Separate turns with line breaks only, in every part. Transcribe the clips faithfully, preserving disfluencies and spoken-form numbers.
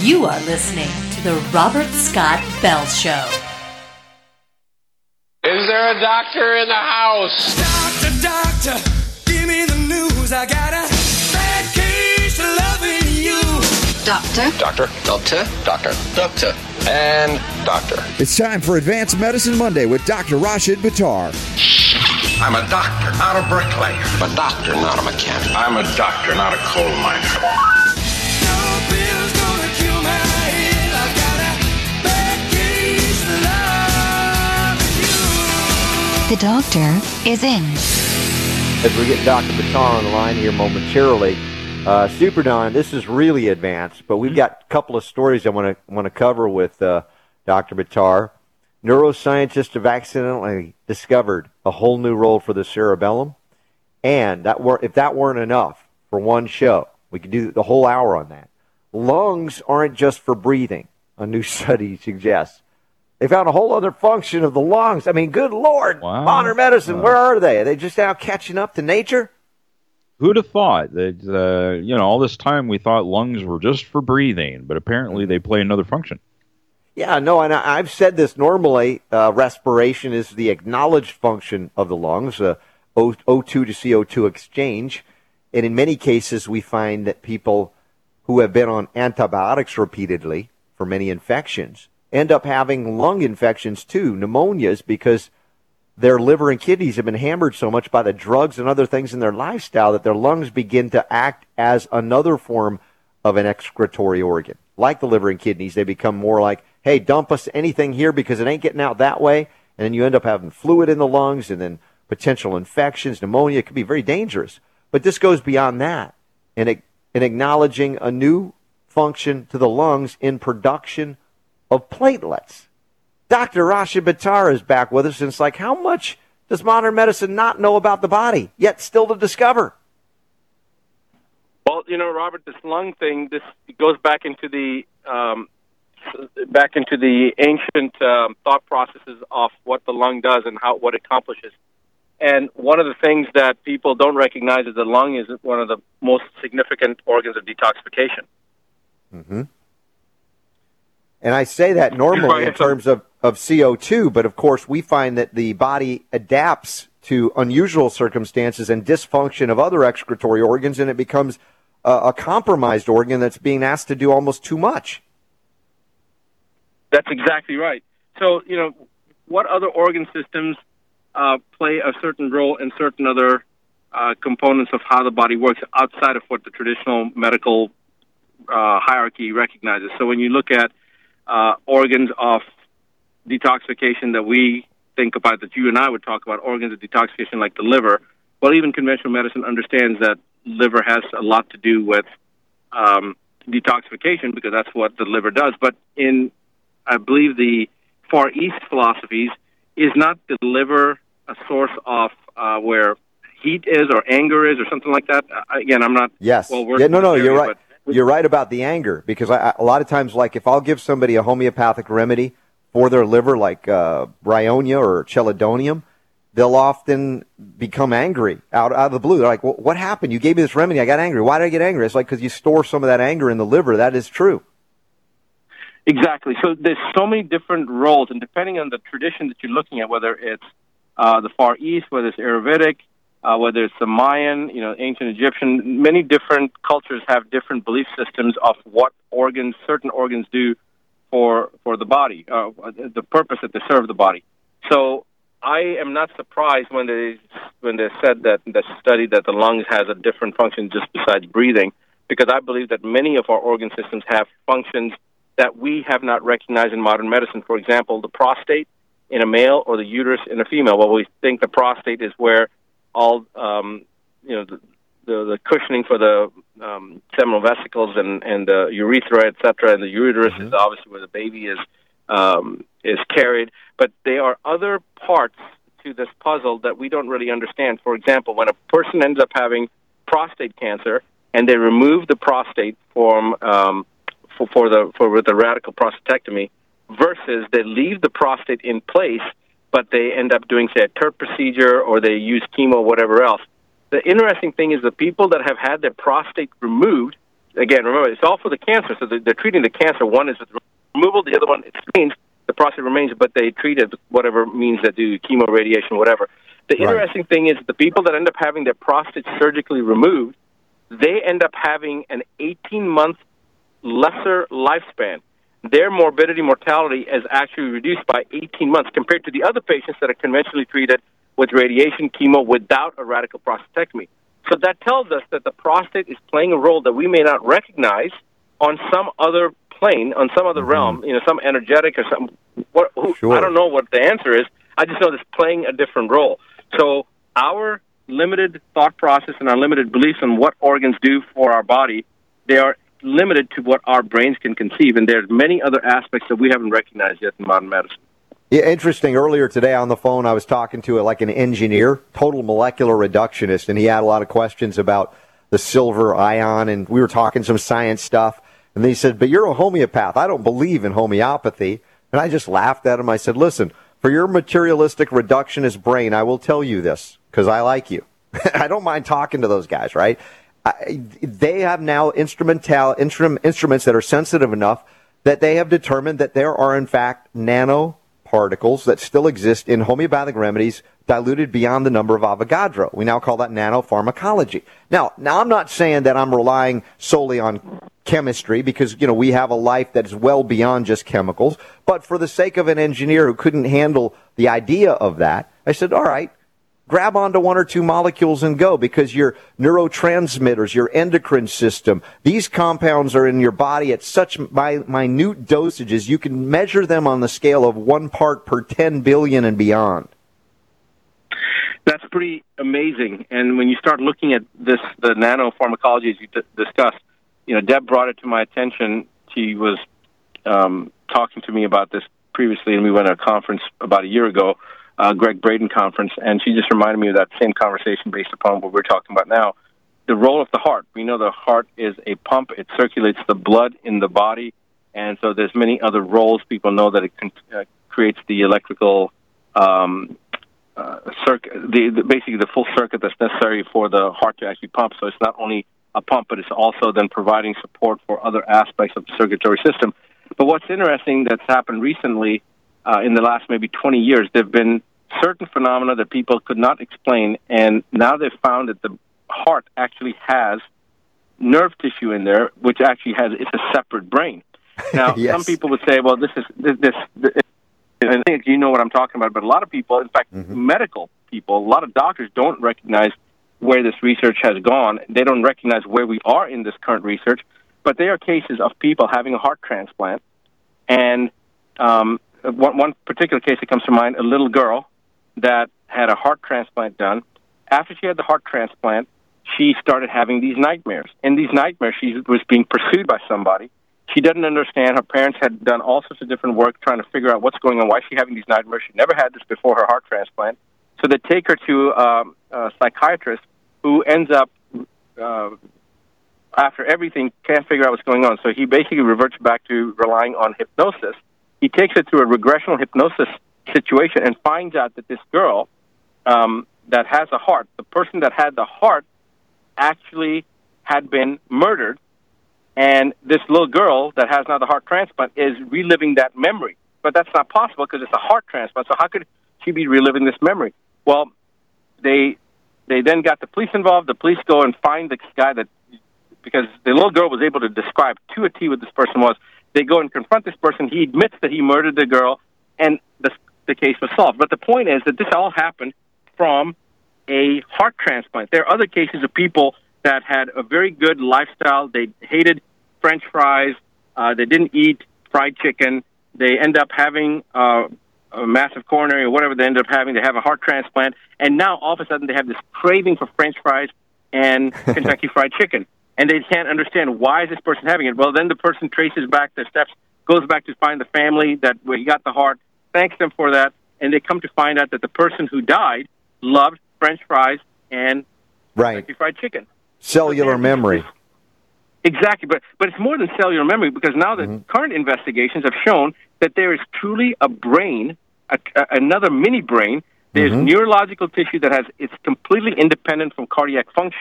You are listening to the Robert Scott Bell Show.
Is there a doctor in the house?
Doctor, doctor, give me the news. I got a bad case of loving you.
Doctor.
Doctor. Doctor. Doctor. Doctor. And doctor.
It's time for Advanced Medicine Monday with Doctor Rashid Buttar.
I'm a doctor, not a bricklayer.
I'm a doctor, not a mechanic.
I'm a doctor, not a coal miner.
No pill's gonna cure my head. I've got a bad case of loving you.
The doctor is in.
As we get Doctor Buttar on the line here momentarily, uh, Super Don, this is really advanced, but we've got a couple of stories I want to want to cover with uh, Doctor Buttar. Neuroscientists have accidentally discovered a whole new role for the cerebellum, and that were, if that weren't enough for one show, we could do the whole hour on that. Lungs aren't just for breathing, a new study suggests. They found a whole other function of the lungs. I mean, good Lord,
wow.
Modern medicine,
Wow.
where are they? Are they just now catching up to nature?
Who'd have thought that, uh, you know, all this time we thought lungs were just for breathing, but apparently they play another function.
Yeah, no, and I, I've said this normally, uh, respiration is the acknowledged function of the lungs, uh, O two to C O two exchange. And in many cases, we find that people who have been on antibiotics repeatedly for many infections end up having lung infections too, pneumonias, because their liver and kidneys have been hammered so much by the drugs and other things in their lifestyle that their lungs begin to act as another form of an excretory organ. Like the liver and kidneys, they become more like, hey, dump us anything here because it ain't getting out that way. And then you end up having fluid in the lungs and then potential infections, pneumonia. It could be very dangerous. But this goes beyond that in, in acknowledging a new function to the lungs in production of platelets. Doctor Rashid Buttar is back with us, and it's like, how much does modern medicine not know about the body, yet still to discover?
Well, you know, Robert, this lung thing, this goes back into the um, back into the ancient um, thought processes of what the lung does and how what it accomplishes. And one of the things that people don't recognize is the lung is one of the most significant organs of detoxification.
Mm-hmm. And I say that normally in terms of, of C O two, but of course we find that the body adapts to unusual circumstances and dysfunction of other excretory organs, and it becomes a, a compromised organ that's being asked to do almost too much.
That's exactly right. So, you know, what other organ systems uh, play a certain role in certain other uh, components of how the body works outside of what the traditional medical uh, hierarchy recognizes? So when you look at uh, organs of detoxification that we think about, that you and I would talk about, organs of detoxification like the liver, well, even conventional medicine understands that liver has a lot to do with um, detoxification because that's what the liver does. But in I believe the Far East philosophies, is not the liver a source of uh, where heat is or anger is or something like that? Uh, again, I'm not...
Yes.
Well,
yeah, no, no,
area,
you're right.
But...
You're right about the anger, because I, I, a lot of times, like, if I'll give somebody a homeopathic remedy for their liver, like uh, bryonia or chelidonium, they'll often become angry out, out of the blue. They're like, well, what happened? You gave me this remedy. I got angry. Why did I get angry? It's like because you store some of that anger in the liver. That is true.
Exactly. So there's so many different roles, and depending on the tradition that you're looking at, whether it's uh, the Far East, whether it's Ayurvedic, uh, whether it's the Mayan, you know, ancient Egyptian, many different cultures have different belief systems of what organs, certain organs do for for the body, uh, the purpose that they serve the body. So I am not surprised when they when they said that the study that the lungs has a different function just besides breathing, because I believe that many of our organ systems have functions that we have not recognized in modern medicine. For example, the prostate in a male or the uterus in a female. Well, we think the prostate is where all, um, you know, the, the, the cushioning for the um, seminal vesicles and, and the urethra, et cetera, and the uterus mm-hmm. is obviously where the baby is um, is carried. But there are other parts to this puzzle that we don't really understand. For example, when a person ends up having prostate cancer and they remove the prostate from um, For, for the for with the radical prostatectomy, versus they leave the prostate in place, but they end up doing, say, a TURP procedure or they use chemo, whatever else. The interesting thing is the people that have had their prostate removed, again, remember, it's all for the cancer. So they're, they're treating the cancer. One is with removal, the other one, it remains, the prostate remains, but they treat it with whatever means that do, chemo, radiation, whatever. The
Right.
interesting thing is the people that end up having their prostate surgically removed, they end up having an eighteen-month lesser lifespan. Their morbidity, mortality is actually reduced by eighteen months compared to the other patients that are conventionally treated with radiation, chemo, without a radical prostatectomy. So that tells us that the prostate is playing a role that we may not recognize on some other plane, on some other mm-hmm. realm, you know, some energetic or something. What, who,
sure.
I don't know what the answer is. I just know it's playing a different role. So our limited thought process and our limited beliefs on what organs do for our body, they are limited to what our brains can conceive, and there's many other aspects that we haven't recognized yet in modern medicine.
Yeah, interesting. Earlier today on the phone, I was talking to like an engineer, total molecular reductionist, and he had a lot of questions about the silver ion, and we were talking some science stuff, and he said, but you're a homeopath. I don't believe in homeopathy. And I just laughed at him. I said, listen, for your materialistic reductionist brain, I will tell you this, because I like you. I don't mind talking to those guys, right? I, they have now instrumental instrum, instruments that are sensitive enough that they have determined that there are, in fact, nanoparticles that still exist in homeopathic remedies diluted beyond the number of Avogadro. We now call that nanopharmacology. Now, now I'm not saying that I'm relying solely on chemistry because, you know, we have a life that is well beyond just chemicals. But for the sake of an engineer who couldn't handle the idea of that, I said, all right, grab onto one or two molecules and go, because your neurotransmitters, your endocrine system, these compounds are in your body at such mi- minute dosages, you can measure them on the scale of one part per ten billion and beyond.
That's pretty amazing. And when you start looking at this, the nanopharmacology as you d- discussed, you know, Deb brought it to my attention. She was um, talking to me about this previously, and we went to a conference about a year ago, Uh, Greg Braden conference, and she just reminded me of that same conversation based upon what we're talking about now. The role of the heart. We know the heart is a pump. It circulates the blood in the body, and so there's many other roles. People know that it can, uh, creates the electrical um, uh, circuit, the, the, basically the full circuit that's necessary for the heart to actually pump. So it's not only a pump, but it's also then providing support for other aspects of the circulatory system. But what's interesting that's happened recently, Uh, in the last maybe twenty years, there have been certain phenomena that people could not explain, and now they've found that the heart actually has nerve tissue in there, which actually has, it's a separate brain. Now,
yes.
Some people would say, well, this is, this, this, this, I think you know what I'm talking about, but a lot of people, in fact, mm-hmm. medical people, a lot of doctors don't recognize where this research has gone. They don't recognize where we are in this current research, but there are cases of people having a heart transplant, and um, One, one particular case that comes to mind, a little girl that had a heart transplant done. After she had the heart transplant, she started having these nightmares. In these nightmares, she was being pursued by somebody. She didn't understand. Her parents had done all sorts of different work trying to figure out what's going on, why is she having these nightmares. She never had this before her heart transplant. So they take her to um, a psychiatrist who ends up, uh, after everything, can't figure out what's going on. So he basically reverts back to relying on hypnosis. He takes her through a regressional hypnosis situation and finds out that this girl um, that has a heart, the person that had the heart actually had been murdered, and this little girl that has now the heart transplant is reliving that memory. But that's not possible because it's a heart transplant, so how could she be reliving this memory? Well, they they then got the police involved. The police go and find this guy that, because the little girl was able to describe to a T what this person was. They go and confront this person. He admits that he murdered the girl, and the, the case was solved. But the point is that this all happened from a heart transplant. There are other cases of people that had a very good lifestyle. They hated French fries. Uh, they didn't eat fried chicken. They end up having uh, a massive coronary or whatever they end up having. They have a heart transplant, and now all of a sudden they have this craving for French fries and Kentucky Fried Chicken. And they can't understand why is this person having it. Well, then the person traces back their steps, goes back to find the family that where he got the heart, thanks them for that, and they come to find out that the person who died loved French fries and
right.
Kentucky Fried Chicken.
Cellular
so
memory.
Exactly, but but it's more than cellular memory, because now the mm-hmm. current investigations have shown that there is truly a brain, a, a, another mini brain. There's mm-hmm. neurological tissue that has it's completely independent from cardiac function.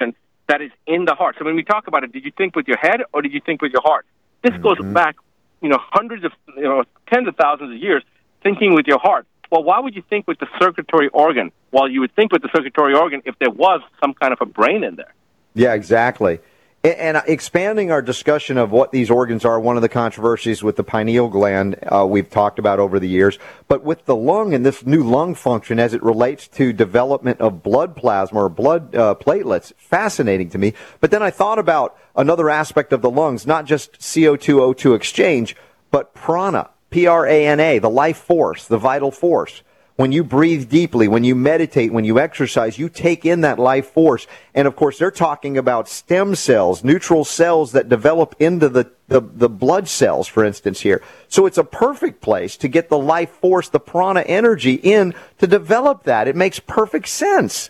that is in the heart. So when we talk about it, did you think with your head or did you think with your heart? This mm-hmm. goes back, you know, hundreds of, you know, tens of thousands of years, thinking with your heart. Well, why would you think with the circulatory organ? Well, you would think with the circulatory organ if there was some kind of a brain in there.
Yeah, exactly. And expanding our discussion of what these organs are, one of the controversies with the pineal gland uh, we've talked about over the years, but with the lung and this new lung function as it relates to development of blood plasma or blood uh, platelets, fascinating to me. But then I thought about another aspect of the lungs, not just C O two O two exchange, but prana, P R A N A, the life force, the vital force. When you breathe deeply, when you meditate, when you exercise, you take in that life force. And, of course, they're talking about stem cells, neutral cells that develop into the, the, the blood cells, for instance, here. So it's a perfect place to get the life force, the prana energy in to develop that. It makes perfect sense.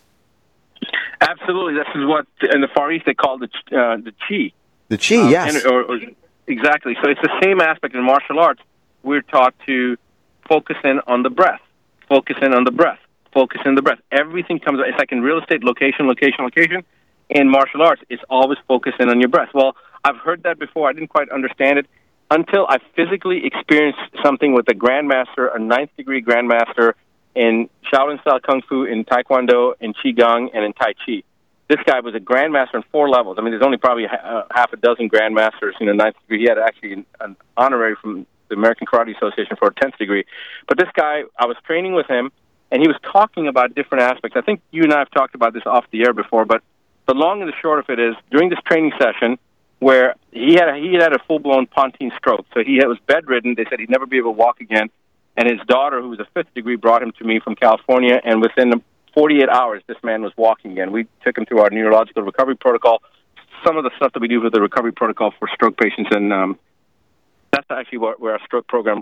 Absolutely. This is what in the Far East they call the, uh, the chi.
The chi, um, yes.
And, or, or, exactly. So it's the same aspect in martial arts. We're taught to focus in on the breath. Focus in on the breath. Focus in the breath. Everything comes. It's like in real estate, location, location, location. In martial arts, it's always focus in on your breath. Well, I've heard that before. I didn't quite understand it until I physically experienced something with a grandmaster, a ninth degree grandmaster in Shaolin style Kung Fu, in Taekwondo, in Qigong, and in Tai Chi. This guy was a grandmaster in four levels. I mean, there's only probably a, half a dozen grandmasters, you know, ninth degree. He had actually an honorary from the American Karate Association for a tenth degree. But this guy, I was training with him, and he was talking about different aspects. I think you and I have talked about this off the air before, but the long and the short of it is, during this training session, where he had a, he had a full-blown pontine stroke, so he was bedridden. They said he'd never be able to walk again, and his daughter, who was a fifth degree, brought him to me from California, and within forty-eight hours, this man was walking again. We took him through our neurological recovery protocol, some of the stuff that we do with the recovery protocol for stroke patients, and um, that's actually where, where our stroke program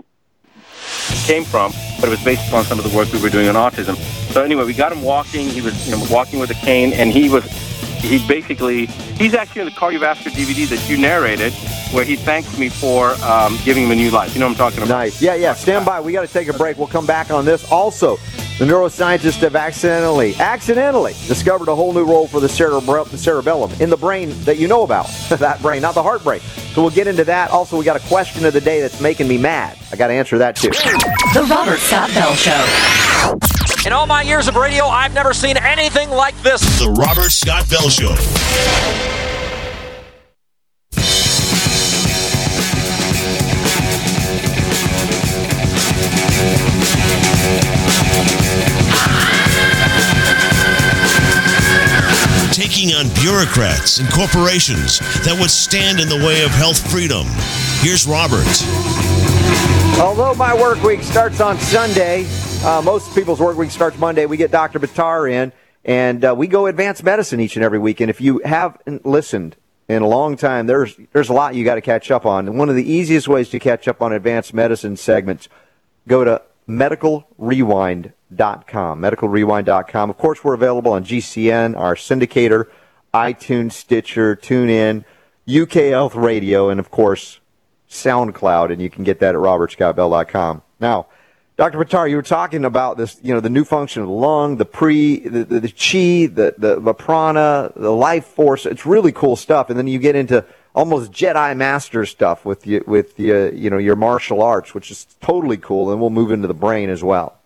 came from, but it was based upon some of the work we were doing on autism. So anyway, we got him walking. He was, you know, walking with a cane, and he was, he basically, he's actually in the cardiovascular D V D that you narrated, where he thanked me for um, giving him a new life. You know what I'm talking about?
Nice. Yeah, yeah. Stand by. We got to take a break. We'll come back on this. Also, the neuroscientists have accidentally, accidentally discovered a whole new role for the, cerebr- the cerebellum in the brain that you know about. That brain, not the heart brain. So we'll get into that. Also, we got a question of the day that's making me mad. I got to answer that too.
The Robert Scott Bell Show.
In all my years of radio, I've never seen anything like this.
The Robert Scott Bell Show. Taking on bureaucrats and corporations that would stand in the way of health freedom. Here's Robert.
Although my work week starts on Sunday, uh, most people's work week starts Monday. We get Doctor Buttar in, and uh, we go advanced medicine each and every week. And if you haven't listened in a long time, there's there's a lot you got to catch up on. And one of the easiest ways to catch up on advanced medicine segments, go to medical rewind dot com. medical rewind dot com. Of course, we're available on G C N, our syndicator, iTunes, Stitcher, TuneIn, U K Health Radio, and, of course, SoundCloud, and you can get that at robert scott bell dot com. Now, Doctor Buttar, you were talking about this, you know, the new function of the lung, the pre, the, the, the chi, the, the, the prana, the life force. It's really cool stuff. And then you get into almost Jedi Master stuff with you, with the, uh, you know, your martial arts, which is totally cool. And we'll move into the brain as well.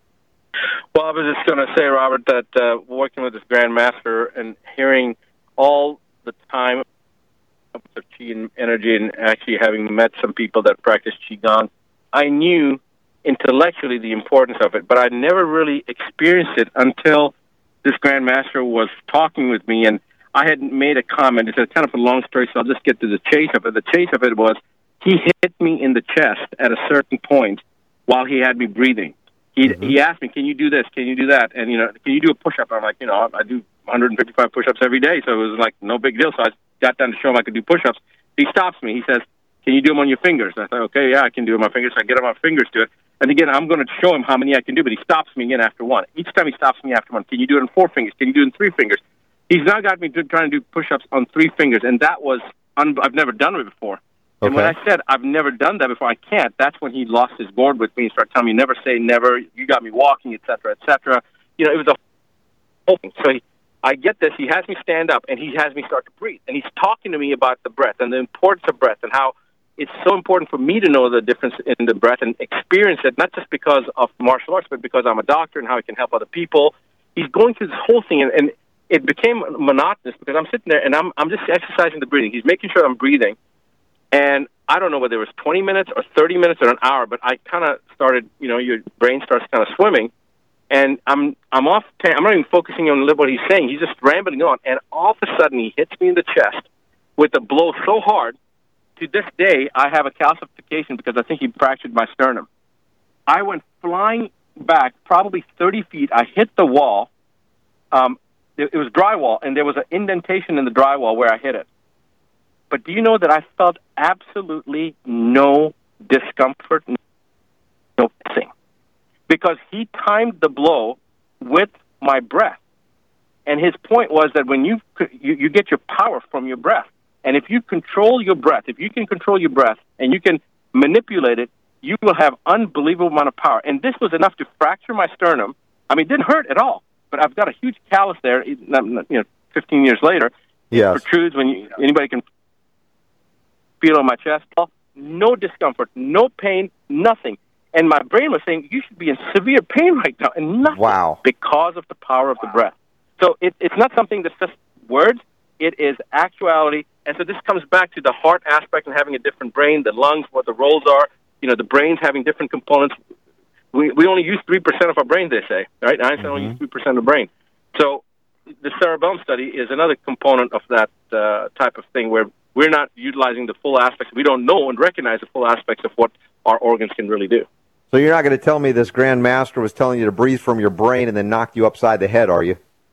Well, I was just going to say, Robert, that uh, working with this grandmaster and hearing all the time of chi and energy, and actually having met some people that practice qigong, I knew intellectually the importance of it, but I never really experienced it until this grandmaster was talking with me, and I had made a comment. It's a kind of a long story, so I'll just get to the chase of it. The chase of it was he hit me in the chest at a certain point while he had me breathing. He mm-hmm. he asked me, "Can you do this? Can you do that? And you know, can you do a push-up?" I'm like, you know, I do one hundred fifty-five push-ups every day, so it was like no big deal. So I got down to show him I could do push-ups. He stops me. He says, "Can you do them on your fingers?" I thought, "Okay, yeah, I can do it on my fingers." So I get on my fingers to it. And again, I'm going to show him how many I can do, but he stops me again after one. Each time he stops me after one, "Can you do it on four fingers? Can you do it in three fingers?" He's now got me to, trying to do push-ups on three fingers, and that was un- I've never done it before. Okay. And when I said I've never done that before, I can't, that's when he lost his gourd with me and started telling me, "Never say never, you got me walking, et cetera, et cetera" You know, it was a whole thing. So he, I get this. He has me stand up, and he has me start to breathe. And he's talking to me about the breath and the importance of breath and how it's so important for me to know the difference in the breath and experience it, not just because of martial arts, but because I'm a doctor and how I can help other people. He's going through this whole thing, and, and it became monotonous because I'm sitting there, and I'm I'm just exercising the breathing. He's making sure I'm breathing. And I don't know whether it was twenty minutes or thirty minutes or an hour, but I kind of started, you know, your brain starts kind of swimming. And I'm I'm off. I'm not even focusing on what he's saying. He's just rambling on, and all of a sudden he hits me in the chest with a blow so hard. To this day, I have a calcification because I think he fractured my sternum. I went flying back probably thirty feet. I hit the wall. Um, it, it was drywall, and there was an indentation in the drywall where I hit it. But do you know that I felt absolutely no discomfort, no pissing? Because he timed the blow with my breath. And his point was that when you, you you get your power from your breath, and if you control your breath, if you can control your breath and you can manipulate it, you will have unbelievable amount of power. And this was enough to fracture my sternum. I mean, it didn't hurt at all, but I've got a huge callus there, you know, fifteen years later.
Yes.
It protrudes when you, anybody can feel on my chest. No discomfort, no pain, nothing. And my brain was saying, you should be in severe pain right now, and nothing.
Wow.
Because of the power of the breath. So it, it's not something that's just words. It is actuality. And so this comes back to the heart aspect and having a different brain, the lungs, what the roles are, you know, the brains having different components. We we only use three percent of our brain, they say, right? Einstein mm-hmm. only used three percent of the brain. So the cerebellum study is another component of that uh, type of thing where we're not utilizing the full aspects. We don't know and recognize the full aspects of what our organs can really do.
So you're not going to tell me this Grand Master was telling you to breathe from your brain and then knocked you upside the head, are you?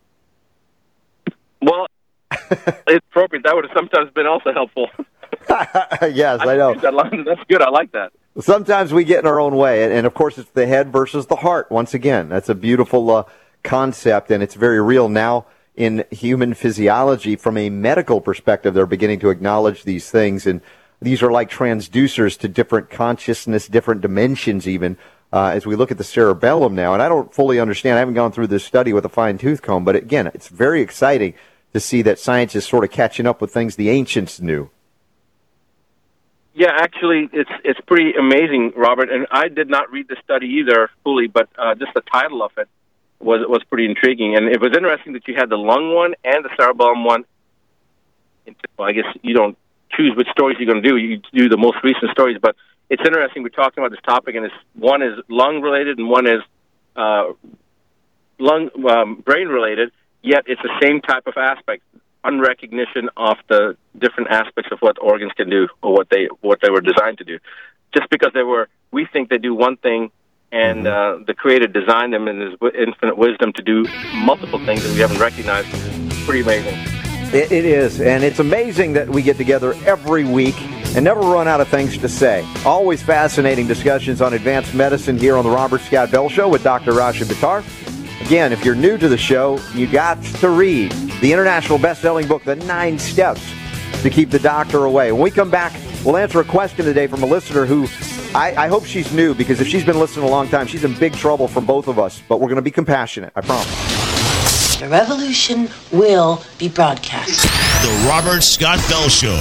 Well, it's appropriate. That would have sometimes been also helpful.
Yes, I, I know.
That line. That's good. I like that.
Sometimes we get in our own way, and, and of course it's the head versus the heart. Once again, that's a beautiful uh, concept, and it's very real now in human physiology. From a medical perspective, they're beginning to acknowledge these things, and these are like transducers to different consciousness, different dimensions even, uh, as we look at the cerebellum now. And I don't fully understand. I haven't gone through this study with a fine-tooth comb, but again, it's very exciting to see that science is sort of catching up with things the ancients knew.
Yeah, actually, it's it's pretty amazing, Robert. And I did not read the study either fully, but uh, just the title of it was was pretty intriguing. And it was interesting that you had the lung one and the cerebellum one. Well, I guess you don't choose which stories you're going to do. You do the most recent stories, but it's interesting. We're talking about this topic, and it's, one is lung-related and one is uh, lung um, brain-related, yet it's the same type of aspect, unrecognition of the different aspects of what organs can do or what they what they were designed to do. Just because they were, we think they do one thing, and mm-hmm. uh, the Creator designed them in His infinite wisdom to do multiple things that we haven't recognized. It's pretty amazing.
It, it is, and it's amazing that we get together every week and never run out of things to say. Always fascinating discussions on advanced medicine here on the Robert Scott Bell Show with Doctor Rashid Buttar. Again, if you're new to the show, you got to read the international best-selling book, The Nine Steps to Keep the Doctor Away. When we come back, we'll answer a question today from a listener who I, I hope she's new, because if she's been listening a long time, she's in big trouble for both of us. But we're going to be compassionate, I promise.
The revolution will be broadcast.
The Robert Scott Bell Show.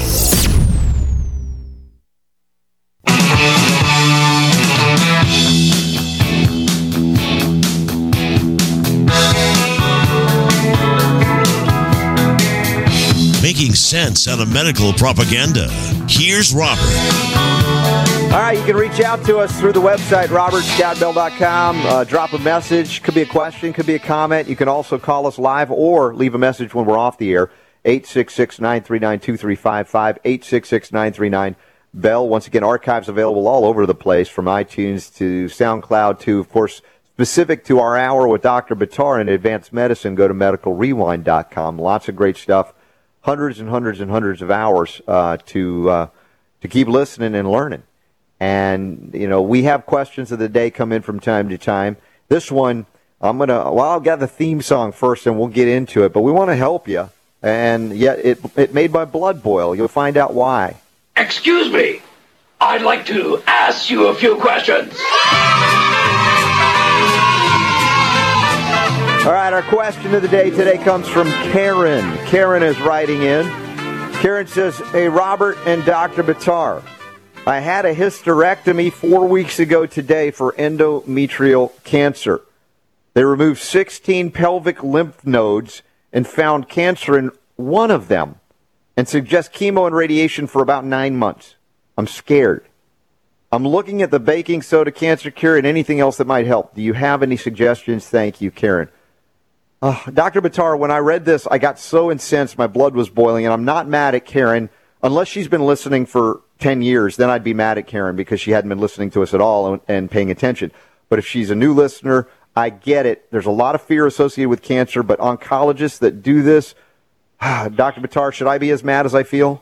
Making sense out of medical propaganda. Here's Robert.
All right, you can reach out to us through the website, robert scott bell dot com. Uh, drop a message. Could be a question, could be a comment. You can also call us live or leave a message when we're off the air. eight six six, nine three nine, two three five five, eight six six, nine three nine, B E L L. Once again, archives available all over the place, from iTunes to SoundCloud to, of course, specific to our hour with Doctor Buttar in advanced medicine. Go to medical rewind dot com. Lots of great stuff. Hundreds and hundreds and hundreds of hours uh, to uh, to keep listening and learning. And, you know, we have questions of the day come in from time to time. This one, I'm going to, well, I'll get the theme song first and we'll get into it. But we want to help you. And yet it, it made my blood boil. You'll find out why.
Excuse me. I'd like to ask you a few questions.
All right, our question of the day today comes from Karen. Karen is writing in. Karen says, hey, Robert and Doctor Buttar, I had a hysterectomy four weeks ago today for endometrial cancer. They removed sixteen pelvic lymph nodes and found cancer in one of them and suggest chemo and radiation for about nine months. I'm scared. I'm looking at the baking soda cancer cure and anything else that might help. Do you have any suggestions? Thank you, Karen. Uh, Doctor Buttar, when I read this, I got so incensed, my blood was boiling, and I'm not mad at Karen. Unless she's been listening for ten years, then I'd be mad at Karen because she hadn't been listening to us at all and, and paying attention. But if she's a new listener, I get it. There's a lot of fear associated with cancer, but oncologists that do this, Doctor Buttar, should I be as mad as I feel?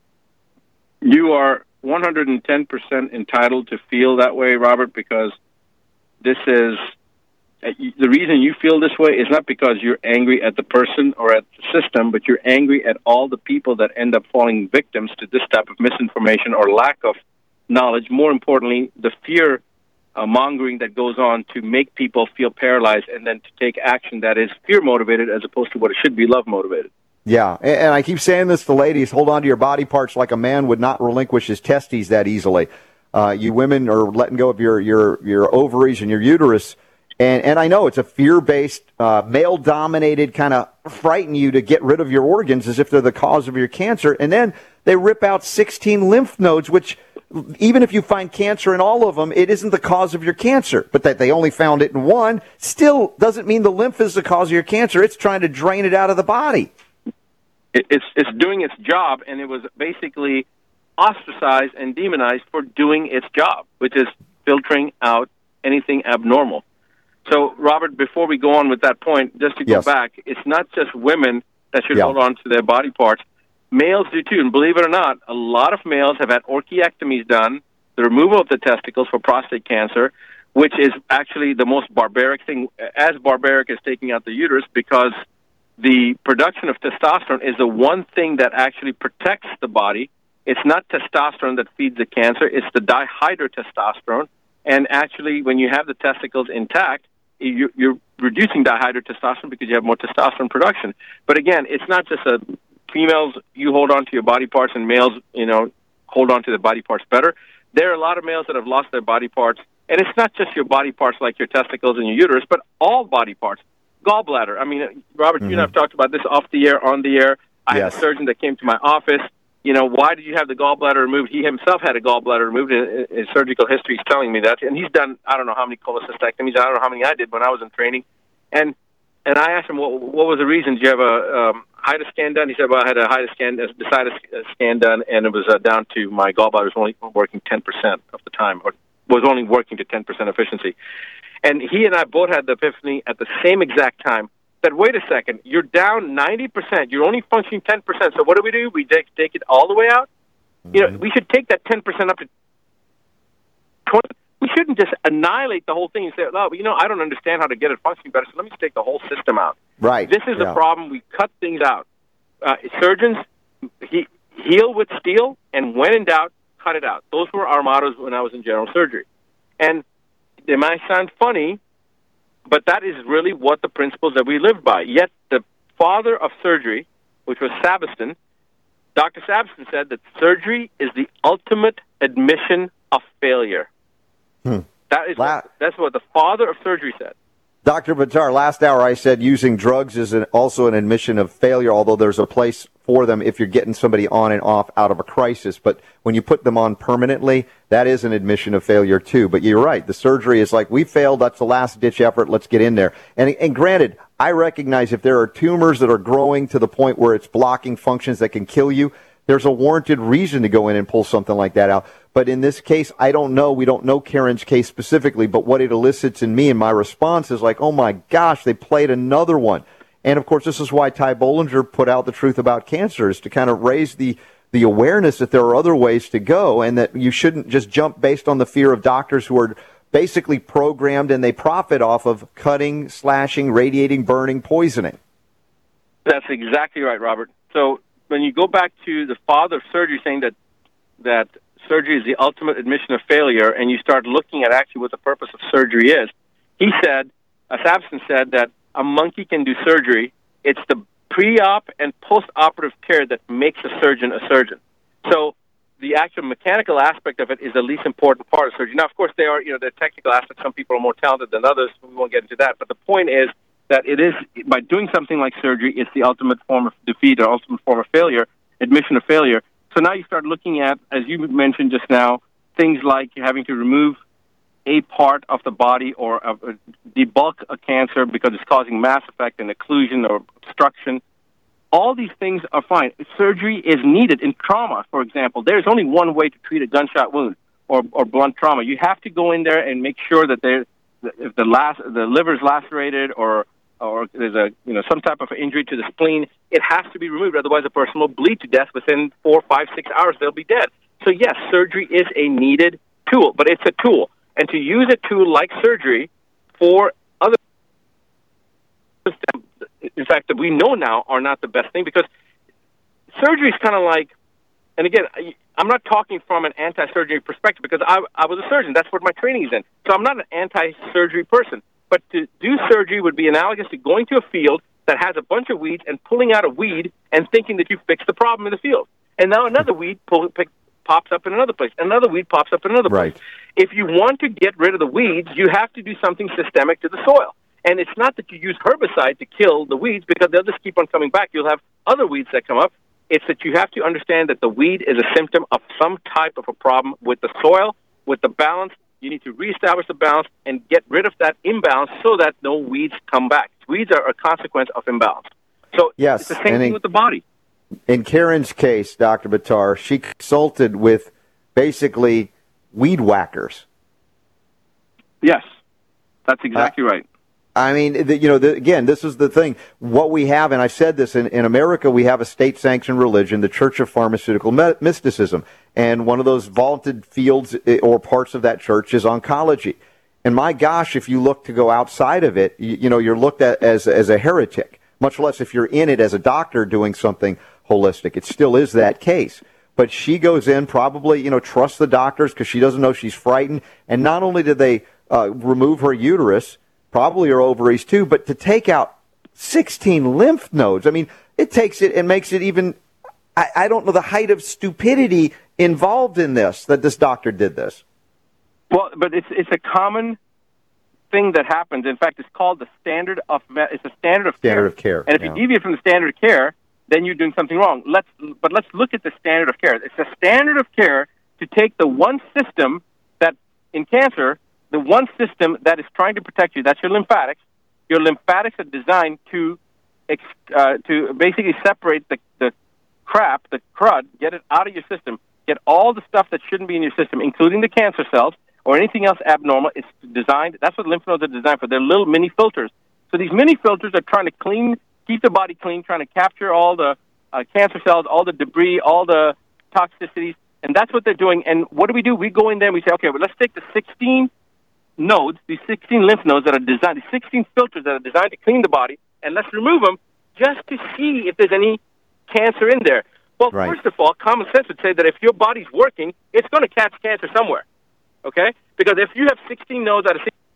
You are one hundred ten percent entitled to feel that way, Robert, because this is the reason you feel this way is not because you're angry at the person or at the system, but you're angry at all the people that end up falling victims to this type of misinformation or lack of knowledge. More importantly, the fear uh, mongering that goes on to make people feel paralyzed and then to take action that is fear motivated as opposed to what it should be love motivated.
Yeah, and I keep saying this to ladies, hold on to your body parts like a man would not relinquish his testes that easily. Uh, you women are letting go of your, your, your ovaries and your uterus. And and I know it's a fear-based, uh, male-dominated kind of frighten you to get rid of your organs as if they're the cause of your cancer. And then they rip out sixteen lymph nodes, which even if you find cancer in all of them, it isn't the cause of your cancer. But that they only found it in one still doesn't mean the lymph is the cause of your cancer. It's trying to drain it out of the body.
It, it's it's doing its job, and it was basically ostracized and demonized for doing its job, which is filtering out anything abnormal. So, Robert, before we go on with that point, just to go
yes.
back, it's not just women that should
yeah.
hold on to their body parts. Males do too, and believe it or not, a lot of males have had orchiectomies done, the removal of the testicles for prostate cancer, which is actually the most barbaric thing, as barbaric as taking out the uterus, because the production of testosterone is the one thing that actually protects the body. It's not testosterone that feeds the cancer, it's the dihydrotestosterone. And actually, when you have the testicles intact, you're reducing dihydrotestosterone because you have more testosterone production. But again, it's not just a females, you hold on to your body parts, and males, you know, hold on to their body parts better. There are a lot of males that have lost their body parts, and it's not just your body parts like your testicles and your uterus, but all body parts. Gallbladder. I mean, Robert, mm-hmm. you and I have talked about this off the air, on the air. I
yes.
had a surgeon that came to my office. You know, why did you have the gallbladder removed? He himself had a gallbladder removed. In his surgical history, he's telling me that. And he's done, I don't know how many cholecystectomies. I don't know how many I did when I was in training. And and I asked him, what, what was the reason? Did you have a um, HIDA scan done? He said, well, I had a HIDA scan, a decided scan done, and it was uh, down to my gallbladder was only working ten percent of the time, or was only working to ten percent efficiency. And he and I both had the epiphany at the same exact time. Said, wait a second, you're down ninety percent. You're only functioning ten percent. So what do we do? We take, take it all the way out? Mm-hmm. You know, we should take that ten percent up to twenty. We shouldn't just annihilate the whole thing and say, oh, you know, I don't understand how to get it functioning better, so let me just take the whole system out.
Right.
This is yeah. the problem. We cut things out. Uh, surgeons he, heal with steel, and when in doubt, cut it out. Those were our mottos when I was in general surgery. And they might sound funny, but that is really what the principles that we live by. Yet the father of surgery, which was Sabiston, Doctor Sabiston said that surgery is the ultimate admission of failure.
Hmm.
That is what, that's what the father of surgery said.
Doctor Buttar, last hour I said using drugs is an, also an admission of failure, although there's a place for them if you're getting somebody on and off out of a crisis. But when you put them on permanently, that is an admission of failure too. But you're right. The surgery is like, we failed. That's the last-ditch effort. Let's get in there. And, and granted, I recognize if there are tumors that are growing to the point where it's blocking functions that can kill you, there's a warranted reason to go in and pull something like that out. But in this case, I don't know. We don't know Karen's case specifically, but what it elicits in me and my response is like, oh my gosh, they played another one. And of course, this is why Ty Bollinger put out The Truth About Cancer, is to kind of raise the, the awareness that there are other ways to go and that you shouldn't just jump based on the fear of doctors who are basically programmed and they profit off of cutting, slashing, radiating, burning, poisoning.
That's exactly right, Robert. So when you go back to the father of surgery saying that that surgery is the ultimate admission of failure, and you start looking at actually what the purpose of surgery is, he said, uh, Sabiston said that a monkey can do surgery. It's the pre-op and post-operative care that makes a surgeon a surgeon. So the actual mechanical aspect of it is the least important part of surgery. Now, of course, there are, you know, the technical aspects. Some people are more talented than others. We won't get into that. But the point is that it is, by doing something like surgery, it's the ultimate form of defeat or ultimate form of failure, admission of failure. So now you start looking at, as you mentioned just now, things like having to remove a part of the body or uh, debulk a cancer because it's causing mass effect and occlusion or obstruction. All these things are fine. Surgery is needed in trauma, for example. There's only one way to treat a gunshot wound or, or blunt trauma. You have to go in there and make sure that there, if the las- the liver is lacerated or or there's a you know some type of injury to the spleen, it has to be removed. Otherwise, the person will bleed to death within four, five, six hours. They'll be dead. So yes, surgery is a needed tool, but it's a tool. And to use a tool like surgery for other, in fact, that we know now are not the best thing, because surgery is kind of like, and again, I'm not talking from an anti-surgery perspective because I, I was a surgeon. That's what my training is in. So I'm not an anti-surgery person. But to do surgery would be analogous to going to a field that has a bunch of weeds and pulling out a weed and thinking that you fixed the problem in the field. And now another weed pull, pick, pops up in another place. Another weed pops up in another
right.
place. If you want to get rid of the weeds, you have to do something systemic to the soil. And it's not that you use herbicide to kill the weeds, because they'll just keep on coming back. You'll have other weeds that come up. It's that you have to understand that the weed is a symptom of some type of a problem with the soil, with the balance. You need to reestablish the balance and get rid of that imbalance so that no weeds come back. Weeds are a consequence of imbalance. So
yes,
it's the same thing
in,
with the body.
In Karen's case, Doctor Buttar, she consulted with basically weed whackers.
Yes, that's exactly uh, right.
I mean, the, you know, the, again, this is the thing. What we have, and I said this, in, in America, we have a state-sanctioned religion, the Church of Pharmaceutical Me- Mysticism. And one of those vaulted fields or parts of that church is oncology. And my gosh, if you look to go outside of it, you, you know, you're looked at as, as a heretic, much less if you're in it as a doctor doing something holistic. It still is that case. But she goes in, probably, you know, trusts the doctors because she doesn't know she's frightened. And not only did they uh, remove her uterus, probably her ovaries too, but to take out sixteen lymph nodes, I mean, it takes it and makes it even, I, I don't know the height of stupidity involved in this, that this doctor did this.
Well, but it's it's a common thing that happens. In fact, it's called the standard of, it's a standard of
standard
care.
of care.
And if
yeah.
you deviate from the standard of care, then you're doing something wrong. Let's, but let's look at the standard of care. It's a standard of care to take the one system that, in cancer, the one system that is trying to protect you, that's your lymphatics. Your lymphatics are designed to uh, to basically separate the, the crap, the crud, get it out of your system, get all the stuff that shouldn't be in your system, including the cancer cells or anything else abnormal. It's designed, that's what lymph nodes are designed for. They're little mini filters. So these mini filters are trying to clean, keep the body clean, trying to capture all the uh, cancer cells, all the debris, all the toxicities, and that's what they're doing. And what do we do? We go in there and we say, okay, well, let's take the sixteen nodes, these sixteen lymph nodes that are designed, these sixteen filters that are designed to clean the body, and let's remove them just to see if there's any cancer in there. Well,
right.
First of all, common sense would say that if your body's working, it's going to catch cancer somewhere, okay? Because if you have sixteen nodes out of sixteen,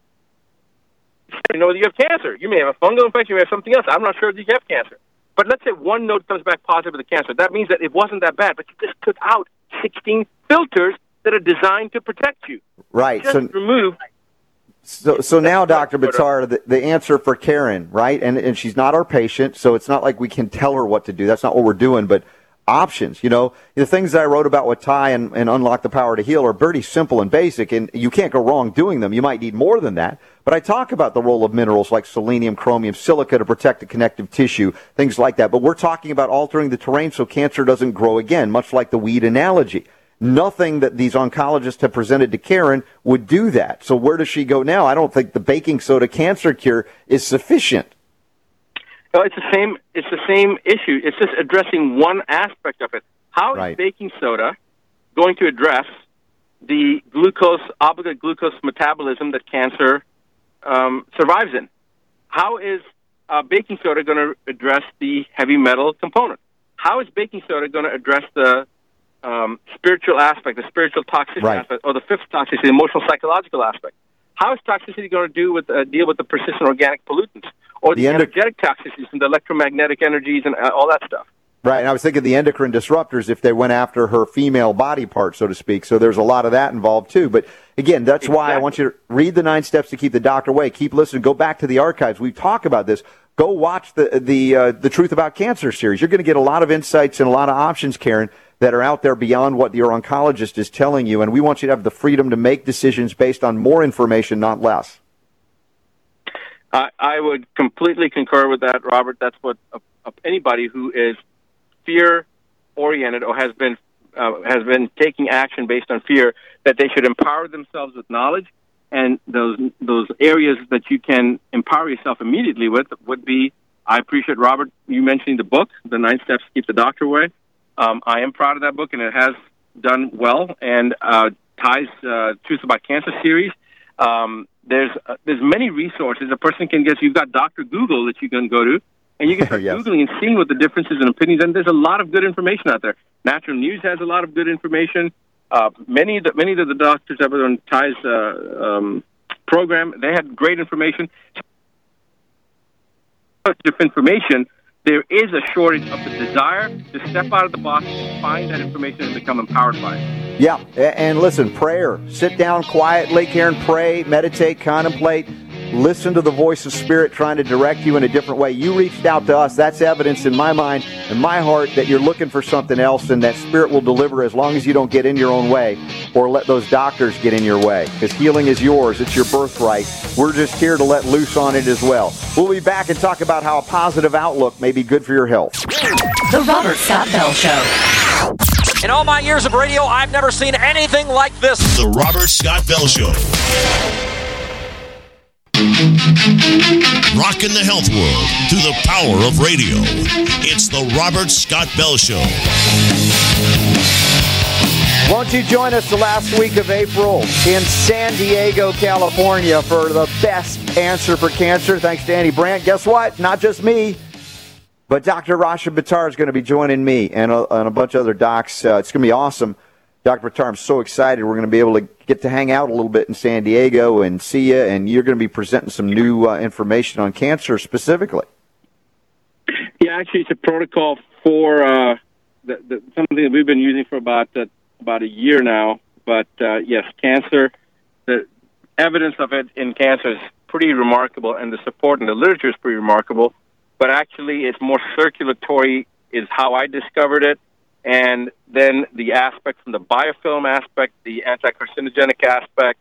you know that you have cancer. You may have a fungal infection, you may have something else. I'm not sure if you have cancer. But let's say one node comes back positive with the cancer. That means that it wasn't that bad, but you just took out sixteen filters that are designed to protect you.
Right.
Just
so
remove.
So, so now, Doctor Buttar, the, the answer for Karen, right? And and she's not our patient, so it's not like we can tell her what to do. That's not what we're doing. But options, you know, the things that I wrote about with Ty and, and Unlock the Power to Heal are pretty simple and basic, and you can't go wrong doing them. You might need more than that. But I talk about the role of minerals like selenium, chromium, silica to protect the connective tissue, things like that. But we're talking about altering the terrain so cancer doesn't grow again, much like the weed analogy. Nothing that these oncologists have presented to Karen would do that. So where does she go now? I don't think the baking soda cancer cure is sufficient.
No, it's the same. It's the same issue. It's just addressing one aspect of it. How
Right.
is baking soda going to address the glucose, obligate glucose metabolism that cancer um, survives in? How is uh, baking soda going to address the heavy metal component? How is baking soda going to address the um, spiritual aspect, the spiritual toxicity
Right.
aspect, or the fifth toxicity, the emotional psychological aspect? how is toxicity going to do with uh, deal with the persistent organic pollutants or the,
The endo-
energetic toxicities and the electromagnetic energies and uh, all that stuff?
Right, and I was thinking the endocrine disruptors if they went after her female body part, so to speak. So there's a lot of that involved, too. But, again, that's
Exactly.
why I want you to read the nine steps to keep the doctor away. Keep listening. Go back to the archives. We talk about this. Go watch the the uh, the Truth About Cancer series. You're going to get a lot of insights and a lot of options, Karen, that are out there beyond what your oncologist is telling you. And we want you to have the freedom to make decisions based on more information, not less.
I, I would completely concur with that, Robert. That's what uh, uh, anybody who is fear-oriented or has been uh, has been taking action based on fear, that they should empower themselves with knowledge, and those those areas that you can empower yourself immediately with would be. I appreciate, Robert, you mentioning the book, The Nine Steps to Keep the Doctor Away. Um, I am proud of that book, and it has done well, and uh, ties uh, Truth About Cancer series. Um, there's uh, there's many resources. A person can get. You've got Doctor Google that you can go to, and you can start
Yes.
Googling and seeing what the differences in opinions. And there's a lot of good information out there. Natural News has a lot of good information. Uh, many of the, many of the doctors that were on Ty's uh, um, program, they had great information. Of information, there is a shortage of the desire to step out of the box and find that information and become empowered by it.
Yeah, a- and listen, prayer. Sit down quietly, Karen, pray, meditate, contemplate. Listen to the voice of Spirit trying to direct you in a different way. You reached out to us. That's evidence in my mind and my heart that you're looking for something else, and that Spirit will deliver as long as you don't get in your own way or let those doctors get in your way. Because healing is yours. It's your birthright. We're just here to let loose on it as well. We'll be back and talk about how a positive outlook may be good for your health.
The Robert Scott Bell Show.
In all my years of radio, I've never seen anything like this.
The Robert Scott Bell Show. Rocking the health world through the power of radio. It's the Robert Scott Bell Show.
Won't you join us the last week of April in San Diego, California for the best answer for cancer? Thanks to Annie Brandt. Guess what? Not just me, but Doctor Rashid Buttar is going to be joining me and a, and a bunch of other docs. Uh, it's going to be awesome. Doctor Buttar, I'm so excited. We're going to be able to get to hang out a little bit in San Diego and see you, and you're going to be presenting some new uh, information on cancer specifically.
Yeah, actually, it's a protocol for uh, the, the, something that we've been using for about uh, about a year now. But uh, yes, cancer, the evidence of it in cancer is pretty remarkable, and the support in the literature is pretty remarkable. But actually, it's more circulatory is how I discovered it. And then the aspect from the biofilm aspect, the anti-carcinogenic aspect,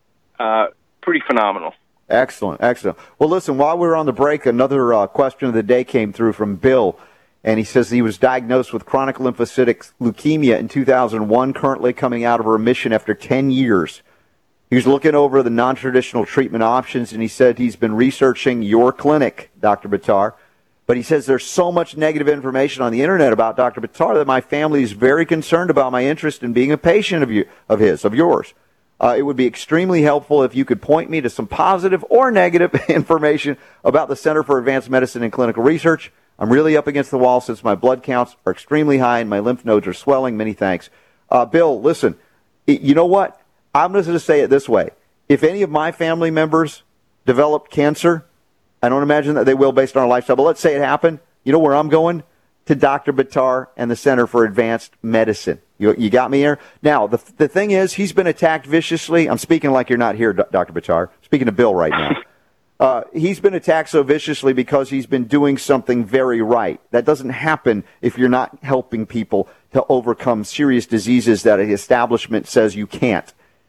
uh, pretty phenomenal.
Excellent, excellent. Well, listen, while we were on the break, another uh, question of the day came through from Bill, and he says he was diagnosed with chronic lymphocytic leukemia in two thousand one, currently coming out of remission after ten years. He was looking over the non-traditional treatment options, and he said he's been researching your clinic, Doctor Buttar. But he says there's so much negative information on the internet about Doctor Buttar that my family is very concerned about my interest in being a patient of you, of his, of yours. Uh, it would be extremely helpful if you could point me to some positive or negative information about the Center for Advanced Medicine and Clinical Research. I'm really up against the wall since my blood counts are extremely high and my lymph nodes are swelling. Many thanks. Uh, Bill, listen, you know what? I'm just going to say it this way. If any of my family members developed cancer, I don't imagine that they will based on our lifestyle, but let's say it happened. You know where I'm going? To Doctor Buttar and the Center for Advanced Medicine. You, you got me here? Now, the the thing is, he's been attacked viciously. I'm speaking like you're not here, Doctor Buttar. I'm speaking to Bill right now. Uh, he's been attacked so viciously because he's been doing something very right. That doesn't happen if you're not helping people to overcome serious diseases that an establishment says you can't.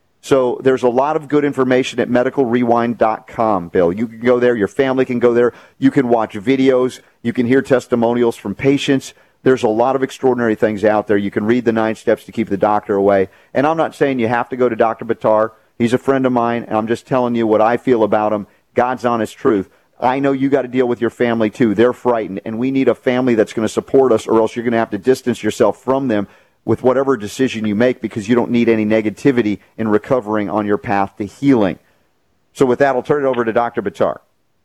So there's a lot of good information at medical rewind dot com, Bill. You can go there. Your family can go there. You can watch videos. You can hear testimonials from patients. There's a lot of extraordinary things out there. You can read the nine steps to keep the doctor away. And I'm not saying you have to go to Doctor Buttar. He's a friend of mine, and I'm just telling you what I feel about him. God's honest truth. I know you got to deal with your family, too. They're frightened, and we need a family that's going to support us, or else you're going to have to distance yourself from them with whatever decision you make, because you don't need any negativity in recovering on your path to healing. So with that, I'll turn it over to Doctor Buttar.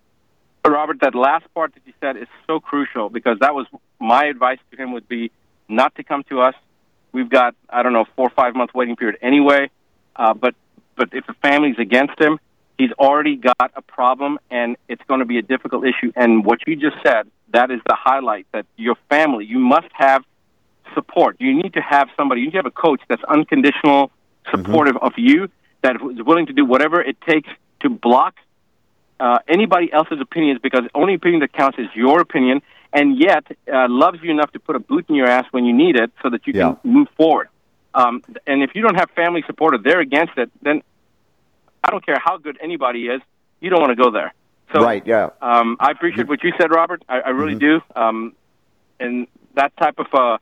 Robert, that last part that you said is so crucial, because that was my advice to him would be not to come to us. We've got, I don't know, four or five month waiting period anyway. Uh, but but if the family's against him, he's already got a problem, and it's going to be a difficult issue. And what you just said, that is the highlight, that your family, you must have support. You need to have somebody, you need to have a coach that's unconditional, supportive mm-hmm. of you, that is willing to do whatever it takes to block uh, anybody else's opinions, because the only opinion that counts is your opinion, and yet uh, loves you enough to put a boot in your ass when you need it so that you
yeah.
can move forward. Um, and if you don't have family support or they're against it, then I don't care how good anybody is, you don't want to go there. So,
right, yeah.
Um, I appreciate what you said, Robert. I, I really
mm-hmm.
do. Um, and that type of, uh,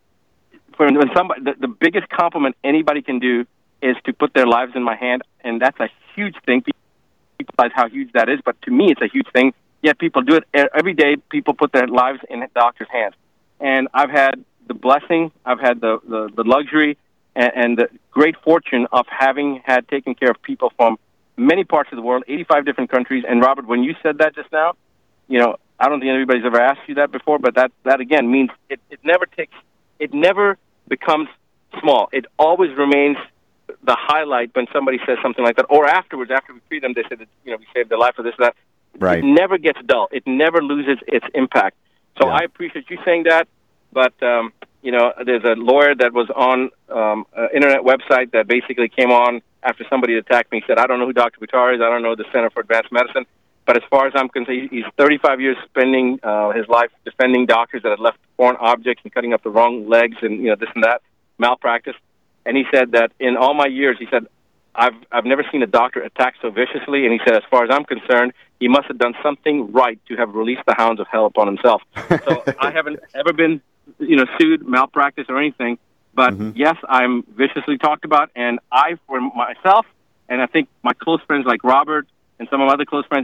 for when somebody, the, the biggest compliment anybody can do is to put their lives in my hand, and that's a huge thing. People realize how huge that is, but to me, it's a huge thing. Yet people do it every day. People put their lives in doctors' hands, and I've had the blessing, I've had the the, the luxury, and, and the great fortune of having had taken care of people from many parts of the world, eighty-five different countries. And Robert, when you said that just now, you know, I don't think anybody's ever asked you that before, but that that again means it, it never takes, it never becomes small. It always remains the highlight when somebody says something like that, or afterwards, after we treat them, they say that, you know, we saved their life or this or that.
Right.
It never gets dull. It never loses its impact. So
yeah.
I appreciate you saying that, but, um, you know, there's a lawyer that was on um, an internet website that basically came on after somebody attacked me. He said, I don't know who Doctor Buttar is. I don't know the Center for Advanced Medicine. But as far as I'm concerned, he's thirty-five years spending uh, his life defending doctors that had left foreign objects and cutting up the wrong legs and, you know, this and that, malpractice. And he said that in all my years, he said, I've I've never seen a doctor attack so viciously. And he said, as far as I'm concerned, he must have done something right to have released the hounds of hell upon himself. So I haven't ever been, you know, sued, malpractice or anything. But mm-hmm. yes, I'm viciously talked about. And I, for myself, and I think my close friends like Robert and some of my other close friends,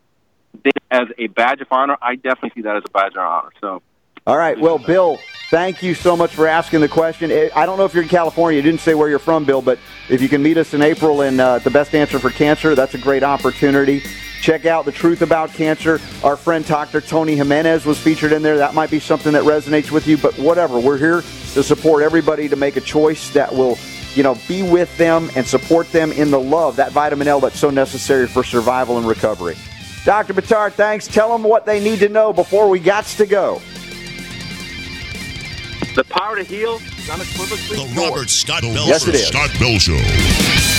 they, as a badge of honor, I definitely see that as a badge of honor. So.
All right. Well, Bill, thank you so much for asking the question. I don't know if you're in California. You didn't say where you're from, Bill, but if you can meet us in April in uh, The Best Answer for Cancer, that's a great opportunity. Check out The Truth About Cancer. Our friend Doctor Tony Jimenez was featured in there. That might be something that resonates with you, but whatever. We're here to support everybody to make a choice that will, you know, be with them and support them in the love, that vitamin L that's so necessary for survival and recovery. Doctor Buttar, thanks. Tell them what they need to know before we gots to go.
The power to heal is unequivocally
The Robert Scott Bell
yes, it is.
Scott Bell Show.